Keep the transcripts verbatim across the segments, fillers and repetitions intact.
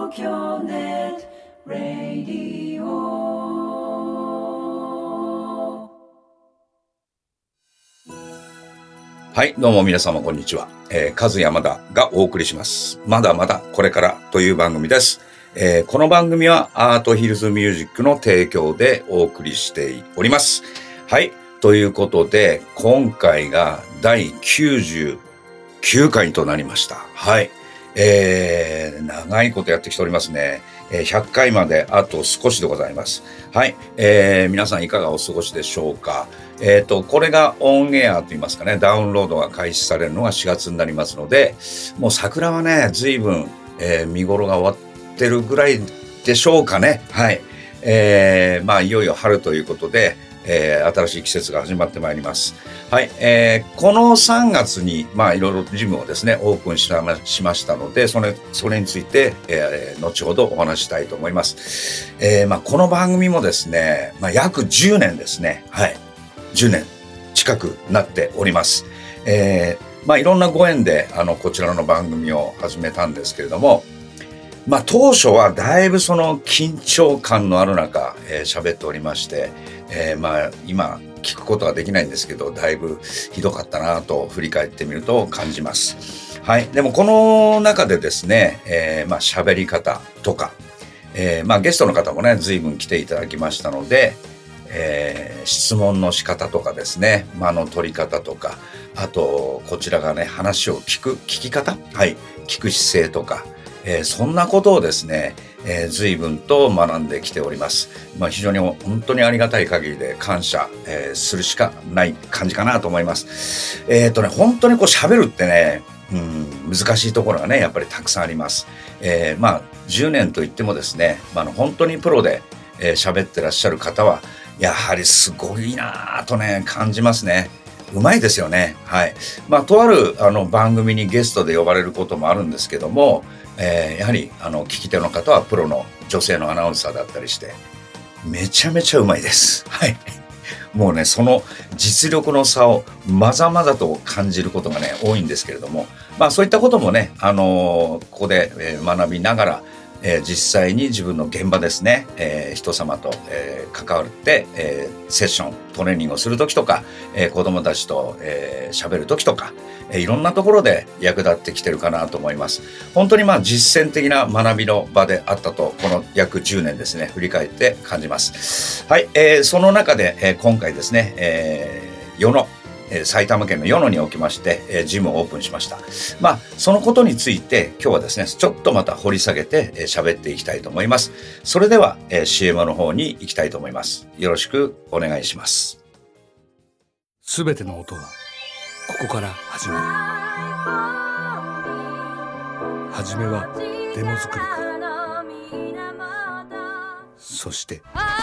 東京ネットラディオ。 はい、どうも皆様こんにちは。えー、カズヤマダがお送りします。まだまだこれからという番組です。えー、この番組はアートヒルズミュージックの提供でお送りしております。はい、ということで今回がだいきゅうじゅうきゅうかいとなりました。はい、えー、長いことやってきておりますね。えー、ひゃっかいまであと少しでございます。はい、えー、皆さんいかがお過ごしでしょうか。えっと、これがオンエアといいますかね、ダウンロードが開始されるのがしがつになりますので、もう桜はね、随分、えー、見頃が終わってるぐらいでしょうかね。はい。えー、まあ、いよいよ春ということで、えー、新しい季節が始まってまいります。はい。えー、このさんがつに、まあ、いろいろジムをですね、オープンしま、しましたので、それ、それについて、えー、後ほどお話したいと思います。えー、まあ、この番組もですね、まあ、約じゅうねんですね。はい。じゅうねん近くなっております。えー、まあいろんなご縁であのこちらの番組を始めたんですけれども、まあ当初はだいぶその緊張感のある中えー、喋っておりまして、えー、まあ今聞くことはできないんですけど、だいぶひどかったなと振り返ってみると感じます。はい。でもこの中でですね、えー、まあ喋り方とか、えー、まあゲストの方もね随分来ていただきましたので。えー、質問の仕方とかですね、間の取り方とか、あとこちらがね話を聞く聞き方、はい、聞く姿勢とか、えー、そんなことをですね、えー、随分と学んできております。まあ、非常に本当にありがたい限りで感謝、えー、するしかない感じかなと思います。えっとね本当にこう喋るってね、うん、難しいところがねやっぱりたくさんあります。えー、まあじゅうねんといってもですね、まあ、の本当にプロでえー、喋ってらっしゃる方はやはりすごいなぁとね感じますね。うまいですよね。はい。まあとあるあの番組にゲストで呼ばれることもあるんですけども、えー、やはりあの聞き手の方はプロの女性のアナウンサーだったりしてめちゃめちゃうまいです。はい。もうねその実力の差をまざまざと感じることがね多いんですけれども、まあそういったこともねあのー、ここで、えー、学びながら。えー、実際に自分の現場ですね、えー、人様と、えー、関わって、えー、セッショントレーニングをするときとか、えー、子どもたちと喋、えー、るときとか、えー、いろんなところで役立ってきてるかなと思います。本当にまあ実践的な学びの場であったとこの約じゅうねんですね振り返って感じます。はい、えー、その中で、えー、今回ですね、えー、与野埼玉県の与野におきましてジムをオープンしました。まあそのことについて今日はですねちょっとまた掘り下げて喋っていきたいと思います。それでは シーエム の方に行きたいと思います。よろしくお願いします。 すべての音はここから始まる。はじめはデモ作りから、そして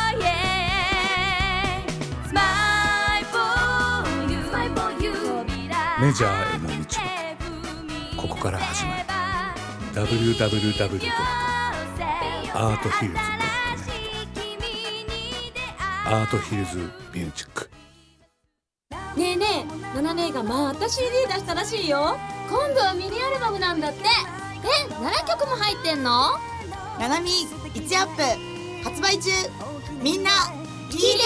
メジャーへの道はここから始まる。 ダブリューダブリューダブリュー ドットアートヒルズ ドットネット アートヒルズミュージック。 ねえねえ、ナナ姉がまた シーディー 出したらしいよ。今度はミニアルバムなんだって。え、ななきょくも入ってんの？ ナナミいちアップ発売中。みんな聞いてね。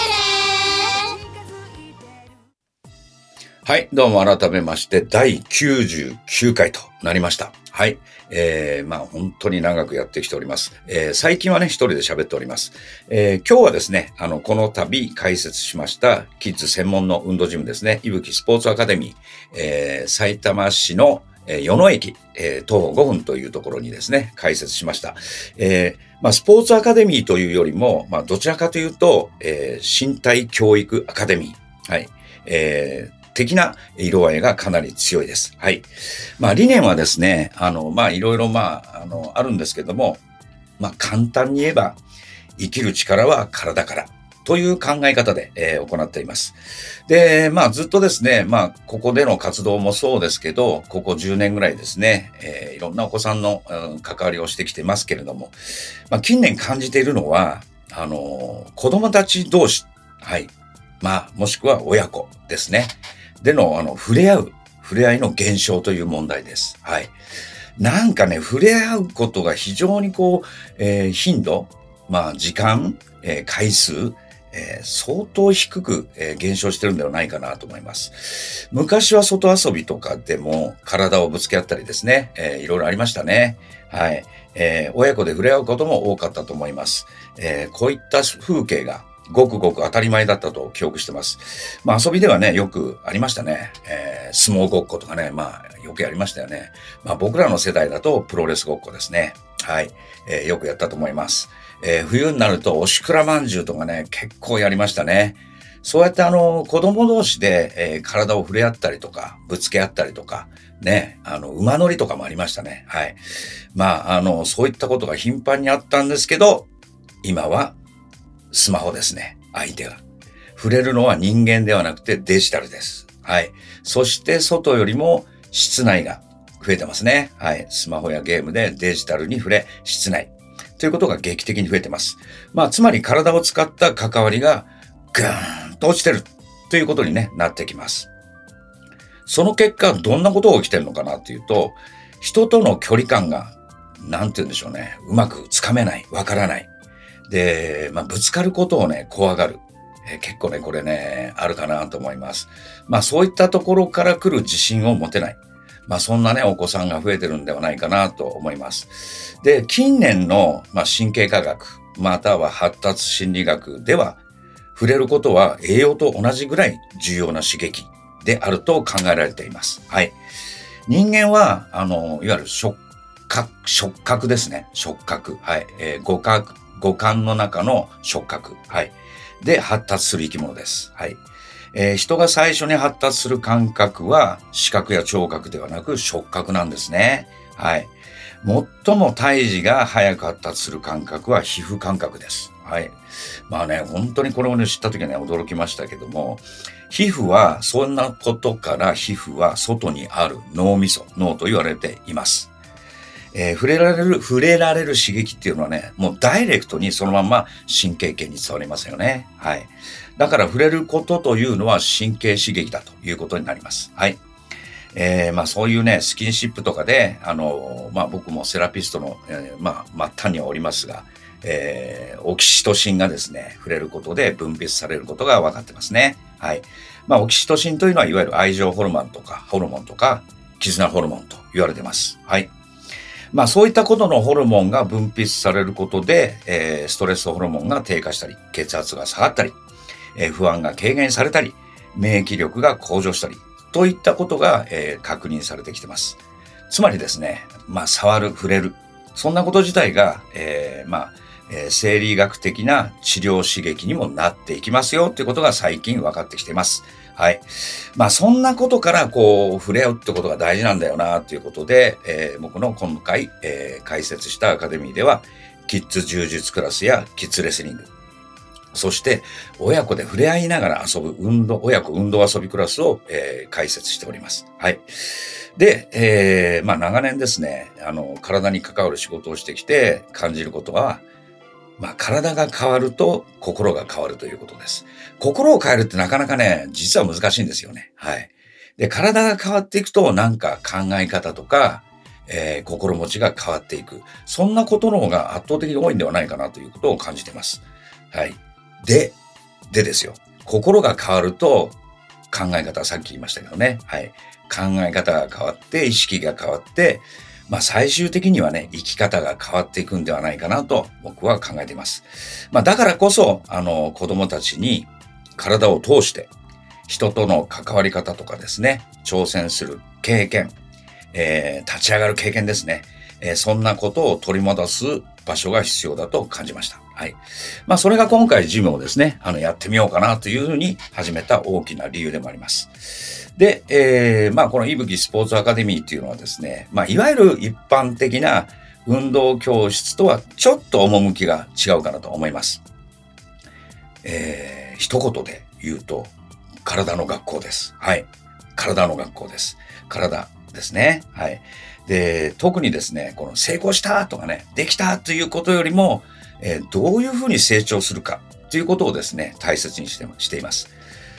はい、どうも改めましてだいきゅうじゅうきゅうかいとなりました。はい、えー、まあ本当に長くやってきております。えー、最近はね一人で喋っております。えー、今日はですねあのこの度開設しましたキッズ専門の運動ジムですね、いぶきスポーツアカデミー、えー、埼玉市の与野駅、えー、徒歩ごふんというところにですね開設しました。えーまあ、スポーツアカデミーというよりも、まあ、どちらかというと、えー、身体教育アカデミー、はい、えー的な色合いがかなり強いです。はい。まあ理念はですね、あの、まあいろいろまあ、あの、あるんですけども、まあ簡単に言えば、生きる力は体からという考え方で、えー、行っています。で、まあずっとですね、まあここでの活動もそうですけど、ここじゅうねんぐらいですね、えー、いろんなお子さんの、うん、関わりをしてきてますけれども、まあ近年感じているのは、あの、子供たち同士、はい。まあもしくは親子ですね。での、あの、触れ合う、触れ合いの減少という問題です。はい。 なんかね、触れ合うことが非常にこう、えー、頻度、まあ時間、えー、回数、えー、相当低く、えー、減少してるんではないかなと思います。昔は外遊びとかでも体をぶつけ合ったりですね、えー、いろいろありましたね。はい。えー、親子で触れ合うことも多かったと思います。えー、こういった風景がごくごく当たり前だったと記憶してます。まあ遊びではね、よくありましたね。えー、相撲ごっことかね、まあよくやりましたよね。まあ僕らの世代だとプロレスごっこですね。はい。えー、よくやったと思います。えー、冬になるとおしくらまんじゅうとかね、結構やりましたね。そうやってあの、子供同士で、えー、体を触れ合ったりとか、ぶつけ合ったりとか、ね、あの、馬乗りとかもありましたね。はい。まあ、あの、そういったことが頻繁にあったんですけど、今はスマホですね。相手が。触れるのは人間ではなくてデジタルです。はい。そして外よりも室内が増えてますね。はい。スマホやゲームでデジタルに触れ、室内。ということが劇的に増えてます。まあ、つまり体を使った関わりがぐーんと落ちてるということに、ね、なってきます。その結果、どんなことが起きてるのかなっていうと、人との距離感が、なんて言うんでしょうね、うまくつかめない、わからない。で、まあ、ぶつかることをね、怖がる。えー、結構ね、これね、あるかなと思います。まあ、そういったところから来る自信を持てない。まあそんなね、お子さんが増えてるんではないかなと思います。で、近年の、まあ、神経科学、または発達心理学では、触れることは栄養と同じぐらい重要な刺激であると考えられています。はい。人間は、あの、いわゆる触覚、触覚ですね。触覚。はい。えー、五感、五感の中の触覚。はい。で、発達する生き物です。はい。えー、人が最初に発達する感覚は視覚や聴覚ではなく触覚なんですね。はい。最も胎児が早く発達する感覚は皮膚感覚です。はい。まあね、本当にこれをね、知った時はね、驚きましたけども、皮膚は、そんなことから皮膚は外にある脳みそ、脳と言われています。えー、触れられる、触れられる刺激っていうのはね、もうダイレクトにそのまま神経系に伝わりますよね。はい。だから触れることというのは神経刺激だということになります。はい。えー、まあそういうね、スキンシップとかで、あの、まあ僕もセラピストの、えー、まあ末端にはおりますが、えー、オキシトシンがですね、触れることで分泌されることが分かってますね。はい。まあオキシトシンというのは、いわゆる愛情ホルモンとか、ホルモンとか、絆ホルモンと言われてます。はい。まあそういったことのホルモンが分泌されることで、えー、ストレスホルモンが低下したり、血圧が下がったり、えー、不安が軽減されたり、免疫力が向上したり、といったことが、えー、確認されてきてます。つまりですね、まあ触る、触れる、そんなこと自体が、えー、まあ、えー、生理学的な治療刺激にもなっていきますよということが最近分かってきています。はい。まあそんなことからこう触れ合うってことが大事なんだよなということで、えー、僕の今回、えー、開設したアカデミーではキッズ柔術クラスやキッズレスリング、そして親子で触れ合いながら遊ぶ運動、親子運動遊びクラスを、えー、開設しております。はい。で、えー、まあ長年ですね、あの体に関わる仕事をしてきて感じることは、まあ体が変わると心が変わるということです。心を変えるってなかなかね、実は難しいんですよね。はい。で、体が変わっていくとなんか考え方とか、えー、心持ちが変わっていく。そんなことの方が圧倒的に多いんではないかなということを感じています。はい。で、でですよ。心が変わると考え方はさっき言いましたけどね。はい。考え方が変わって、意識が変わって、まあ最終的にはね、生き方が変わっていくんではないかなと僕は考えています。まあだからこそ、あの子供たちに体を通して人との関わり方とかですね、挑戦する経験、えー、立ち上がる経験ですね、えー、そんなことを取り戻す場所が必要だと感じました。はい。まあそれが今回ジムをですね、あのやってみようかなというふうに始めた大きな理由でもあります。で、えー、まあこのいぶきスポーツアカデミーっていうのはですね、まあいわゆる一般的な運動教室とはちょっと趣が違うかなと思います。えー、一言で言うと、体の学校です。はい。体の学校です。体ですね。はい。で、特にですね、この成功したとかね、できたということよりも、えー、どういうふうに成長するかということをですね、大切にして、しています。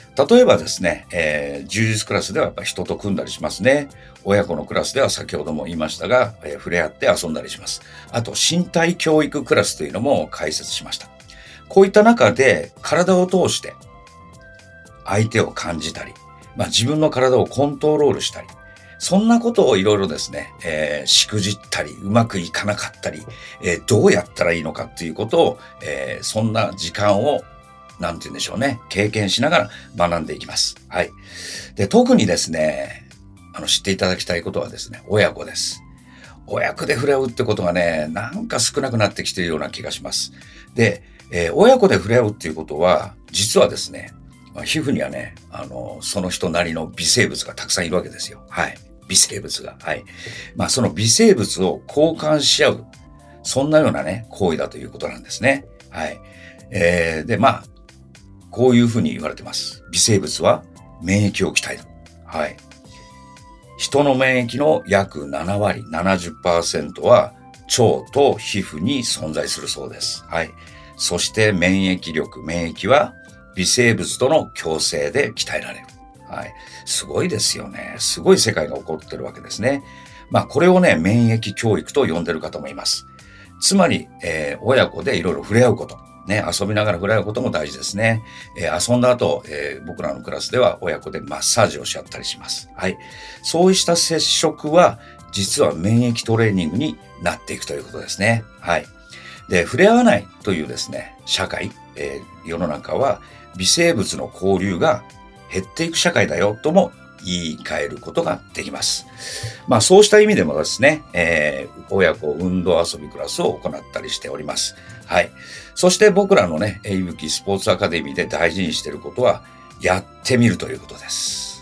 例えばですね、えー、柔術クラスではやっぱ人と組んだりしますね。親子のクラスでは先ほども言いましたが、えー、触れ合って遊んだりします。あと、身体教育クラスというのも開設しました。こういった中で体を通して相手を感じたり、まあ、自分の体をコントロールしたり、そんなことをいろいろですね、えー、しくじったり、うまくいかなかったり、えー、どうやったらいいのかっていうことを、えー、そんな時間をなんて言うんでしょうね。経験しながら学んでいきます。はい。で、特にですね、あの、知っていただきたいことはですね、親子です。親子で触れ合うってことがね、なんか少なくなってきているような気がします。で、えー、親子で触れ合うっていうことは、実はですね、まあ、皮膚にはね、あの、その人なりの微生物がたくさんいるわけですよ。はい。微生物が。はい。まあ、その微生物を交換し合う。そんなようなね、行為だということなんですね。はい。えー、で、まあ、こういうふうに言われてます。微生物は免疫を鍛える。はい。人の免疫の約ななわり、ななじゅっパーセント は腸と皮膚に存在するそうです。はい。そして免疫力、免疫は微生物との共生で鍛えられる。はい。すごいですよね。すごい世界が起こってるわけですね。まあこれをね、免疫教育と呼んでる方もいます。つまり、えー、親子でいろいろ触れ合うこと。ね、遊びながら触れ合うことも大事ですね。えー、遊んだ後、えー、僕らのクラスでは親子でマッサージをし合ったりします。はい。そうした接触は、実は免疫トレーニングになっていくということですね。はい。で、触れ合わないというですね、社会、えー、世の中は微生物の交流が減っていく社会だよとも言い換えることができます。まあそうした意味でもですね、えー、親子運動遊びクラスを行ったりしております。はい。そして僕らのね、いぶきスポーツアカデミーで大事にしていることは、やってみるということです。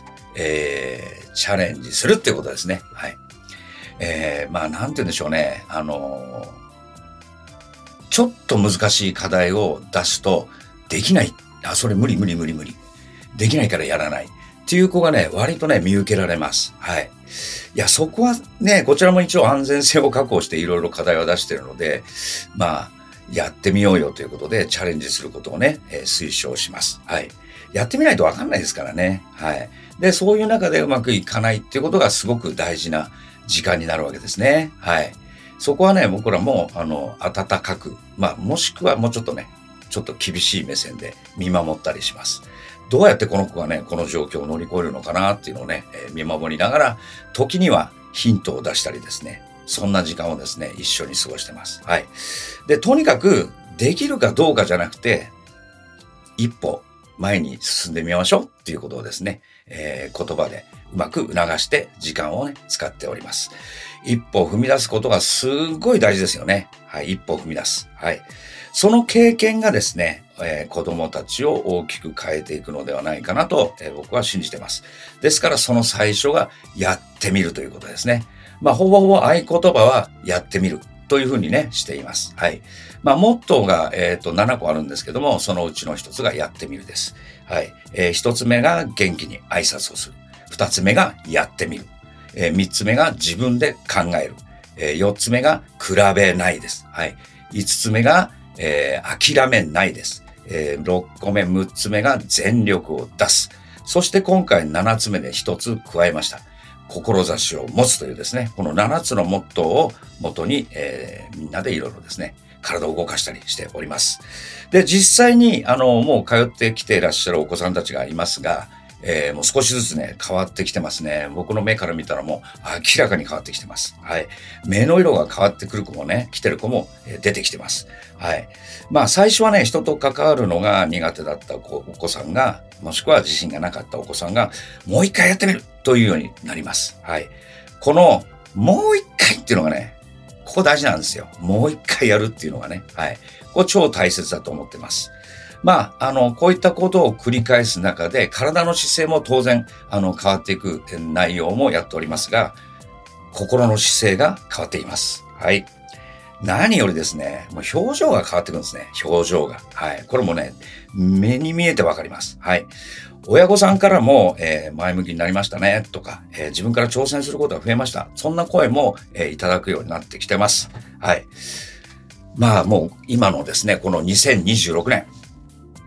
えー、チャレンジするっていうことですね。はい。えー、まあなんて言うんでしょうね。あのー、ちょっと難しい課題を出すと、できない。あ、それ無理無理無理無理。できないからやらない。っていう子がね、割とね、見受けられます。はい。いや、そこはね、こちらも一応安全性を確保していろいろ課題を出しているので、まあ、やってみようよということで、チャレンジすることをね、えー、推奨します。はい。やってみないとわかんないですからね。はい。で、そういう中でうまくいかないっていうことがすごく大事な時間になるわけですね。はい。そこはね、僕らも、あの、温かく、まあ、もしくはもうちょっとね、ちょっと厳しい目線で見守ったりします。どうやってこの子がね、この状況を乗り越えるのかなっていうのをね、えー、見守りながら、時にはヒントを出したりですね、そんな時間をですね、一緒に過ごしてます。はい。で、とにかく、できるかどうかじゃなくて、一歩前に進んでみましょうっていうことをですね、えー、言葉でうまく促して時間をね、使っております。一歩踏み出すことがすごい大事ですよね。はい、一歩踏み出す。はい。その経験がですね、えー、子供たちを大きく変えていくのではないかなと、えー、僕は信じています。ですからその最初がやってみるということですね。まあ、ほぼほぼ合言葉はやってみるというふうにね、しています。はい。まあ、モットーが、えっと、ななこあるんですけども、そのうちの一つがやってみるです。はい。えー、一つ目が元気に挨拶をする。二つ目がやってみる。えー、三つ目が自分で考える。えー、四つ目が比べないです。はい。五つ目が、えー、諦めないです。えー、六個目、六つ目が全力を出す。そして今回七つ目で一つ加えました。志を持つというですね、このななつのモットーを元に、えー、みんなでいろいろですね、体を動かしたりしております。で、実際に、あの、もう通ってきていらっしゃるお子さんたちがいますが、えー、もう少しずつね、変わってきてますね。僕の目から見たらもう明らかに変わってきてます。はい。目の色が変わってくる子もね、来てる子も出てきてます。はい。まあ最初はね、人と関わるのが苦手だったお子さんが、もしくは自信がなかったお子さんが、もう一回やってみるというようになります。はい。この、もう一回っていうのがね、ここ大事なんですよ。もう一回やるっていうのがね。はい。これ超大切だと思ってます。まあ、あの、こういったことを繰り返す中で、体の姿勢も当然、あの、変わっていく内容もやっておりますが、心の姿勢が変わっています。はい。何よりですね、もう表情が変わってくるんですね。表情が。はい。これもね、目に見えてわかります。はい。親御さんからも、えー、前向きになりましたね、とか、えー、自分から挑戦することが増えました。そんな声も、えー、いただくようになってきてます。はい。まあ、もう今のですね、このにせんにじゅうろくねん、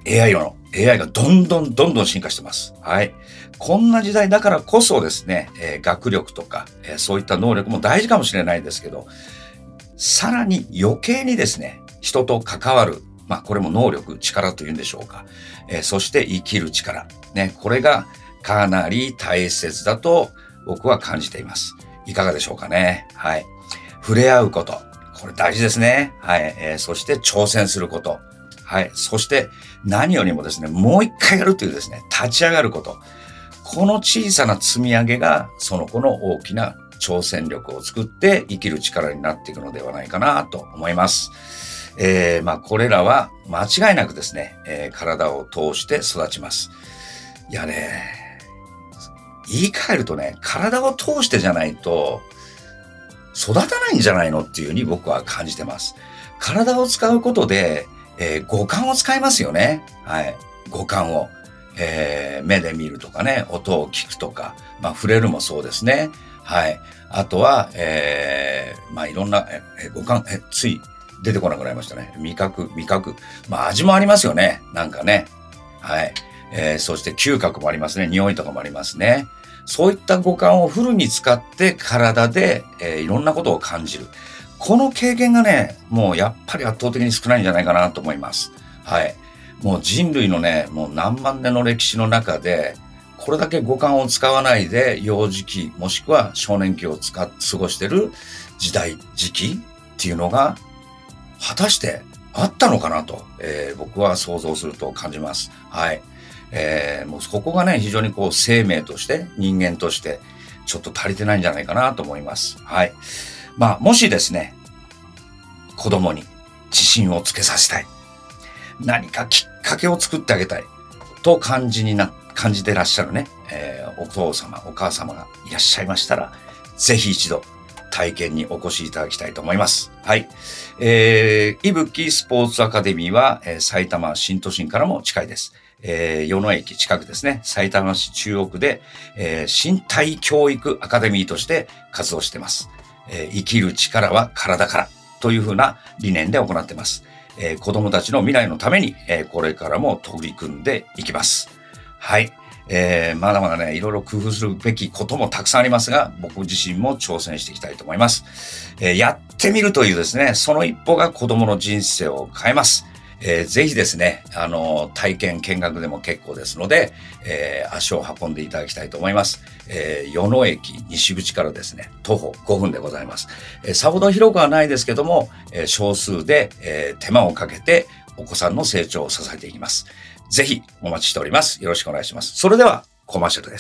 エーアイ の、エーアイ がどんどんどんどん進化してます。はい。こんな時代だからこそですね、えー、学力とか、えー、そういった能力も大事かもしれないですけど、さらに余計にですね、人と関わる、まあこれも能力、力というんでしょうか。えー、そして生きる力。ね、これがかなり大切だと僕は感じています。いかがでしょうかね。はい。触れ合うこと。これ大事ですね。はい。えー、そして挑戦すること。はい。そして何よりもですね、もう一回やるというですね、立ち上がること。この小さな積み上げがその子の大きな挑戦力を作って生きる力になっていくのではないかなと思います。えー、まあこれらは間違いなくですね、えー、体を通して育ちます。いやね、言い換えるとね、体を通してじゃないと育たないんじゃないのっていうふうに僕は感じてます。体を使うことで、えー、五感を使いますよね。はい。五感を。えー、目で見るとかね、音を聞くとか、まあ触れるもそうですね。はい。あとは、えー、まあいろんな、え五感、え、つい出てこなくなりましたね。味覚、味覚。まあ味もありますよね。なんかね。はい。えー、そして嗅覚もありますね。匂いとかもありますね。そういった五感をフルに使って体で、えー、いろんなことを感じる。この経験がね、もうやっぱり圧倒的に少ないんじゃないかなと思います。はい。もう人類のね、もう何万年の歴史の中で、これだけ五感を使わないで幼児期もしくは少年期を使っ過ごしてる時代、時期っていうのが果たしてあったのかなと、えー、僕は想像すると感じます。はい。えー、もうそこがね、非常にこう生命として人間としてちょっと足りてないんじゃないかなと思います。はい。まあ、もしですね、子供に自信をつけさせたい。何かきっかけを作ってあげたいと感じにな、感じてらっしゃるね、えー、お父様、お母様がいらっしゃいましたら、ぜひ一度体験にお越しいただきたいと思います。はい。えー、いぶきスポーツアカデミーは、えー、埼玉新都心からも近いです。えー、与野駅近くですね、埼玉市中央区で、えー、身体教育アカデミーとして活動しています。えー、生きる力は体からというふうな理念で行っています。えー、子供たちの未来のために、えー、これからも取り組んでいきます。はい。えー、まだまだね、いろいろ工夫するべきこともたくさんありますが、僕自身も挑戦していきたいと思います。えー、やってみるというですね、その一歩が子供の人生を変えます。えー、ぜひですね、あの、体験見学でも結構ですので、えー、足を運んでいただきたいと思います。えー、与野駅西口からですね、徒歩ごふんでございます。えー、さほど広くはないですけども、えー、少数で、えー、手間をかけてお子さんの成長を支えていきます。ぜひお待ちしております。よろしくお願いします。それではコマーシャルです。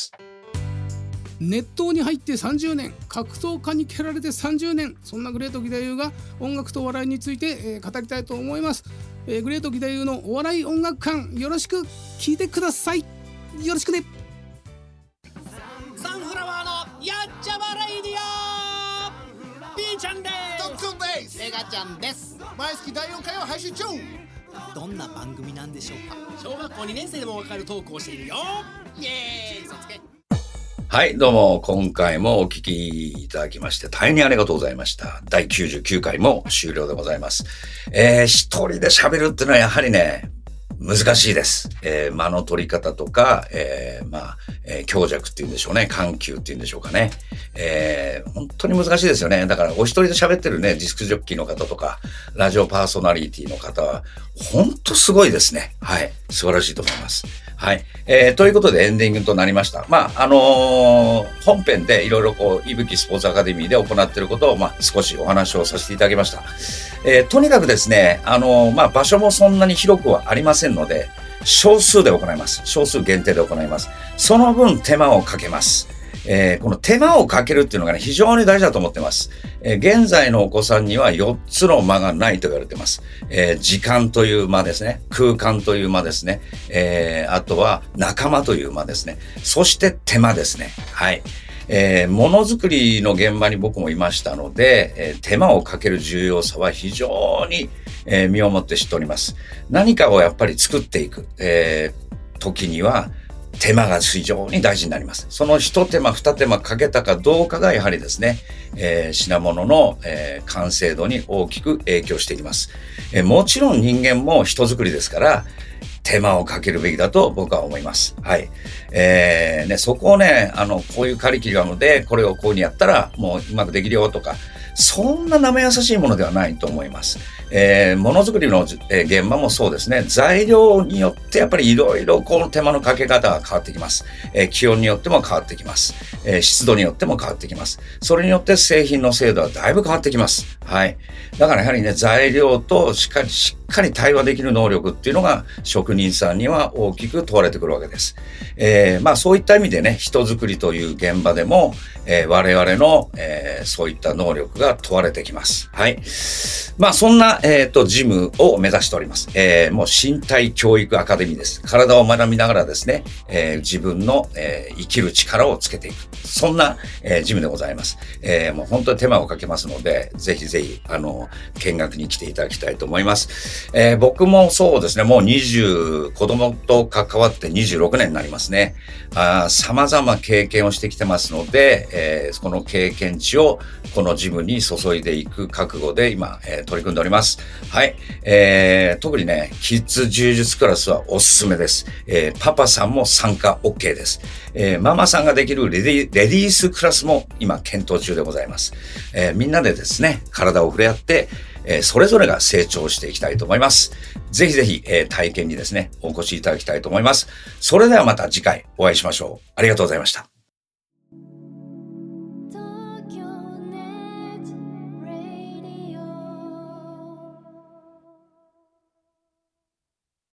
熱湯に入ってさんじゅうねん、格闘家に蹴られてさんじゅうねん、そんなグレート義太夫が音楽と笑いについて、えー、語りたいと思います。えー、グレート義太夫のお笑い音楽館、よろしく聞いてください。よろしくね。 サンフラワーのやっちゃわレイディオ、ピーちゃんです。 トッツンです。 メガちゃんです。 毎月だいよんかいを配信中。 どんな番組なんでしょうか。小学校にねん生でもわかるトークをしているよ。イエーイ、そつけ。 はい、どうも、今回もお聞きいただきまして、大変にありがとうございました。だいきゅうじゅうきゅうかいも終了でございます。えー、一人で喋るっていうのはやはりね、難しいです。えー、間の取り方とか、えー、まあ、えー、強弱っていうんでしょうね。緩急っていうんでしょうかね。えー、本当に難しいですよね。だからお一人で喋ってるね、ディスクジョッキーの方とか、ラジオパーソナリティの方は、本当すごいですね。はい。素晴らしいと思います。はい。えー、ということでエンディングとなりました。まあ、あのー、本編でいろいろこう、いぶきスポーツアカデミーで行っていることを、まあ、少しお話をさせていただきました。えー、とにかくですね、あのー、まあ、場所もそんなに広くはありませんので、少数で行います。少数限定で行います。その分手間をかけます。えー、この手間をかけるっていうのがね、非常に大事だと思ってます。えー、現在のお子さんにはよっつの間がないと言われてます。えー、時間という間ですね。空間という間ですね。えー、あとは仲間という間ですね。そして手間ですね。はい。えー、ものづくりの現場に僕もいましたので、えー、手間をかける重要さは非常に、えー、身をもって知っております。何かをやっぱり作っていく、えー、時には、手間が非常に大事になります。その一手間二手間かけたかどうかがやはりですね、えー、品物の、えー、完成度に大きく影響しています。えー、もちろん人間も人作りですから、 手間をかけるべきだと僕は思います。はい。えー、ね、そこをね、あの、こういうカリキュラムでこれをこういうにやったらもううまくできるよとか、そんな生優しいものではないと思います。えー、ものづくりの、えー、現場もそうですね。材料によってやっぱりいろいろこの手間のかけ方が変わってきます。えー、気温によっても変わってきます。えー、湿度によっても変わってきます。それによって製品の精度はだいぶ変わってきます。はい。だからやはりね、材料としっかり、しっかり対話できる能力っていうのが職人さんには大きく問われてくるわけです。えー、まあそういった意味でね、人づくりという現場でも、えー、我々の、えー、そういった能力が問われてきます。はい。まあそんな、えっと、ジムを目指しております。えー、もう身体教育アカデミーです。体を学びながらですね、えー、自分の、えー、生きる力をつけていく。そんな、えー、ジムでございます。えー、もう本当に手間をかけますので、ぜひぜひ、あの、見学に来ていただきたいと思います。えー、僕もそうですね、もうにじゅう、子供と関わってにじゅうろくねんになりますね。あ、様々経験をしてきてますので、えー、この経験値をこのジムに注いでいく覚悟で今、えー、取り組んでおります。はい。えー、特にね、キッズ柔術クラスはおすすめです。えー、パパさんも参加 OK です。えー、ママさんができるレディ、レディースクラスも今検討中でございます。えー、みんなでですね、体を触れ合って、えー、それぞれが成長していきたいと思います。ぜひぜひ、えー、体験にですね、お越しいただきたいと思います。それではまた次回お会いしましょう。ありがとうございました。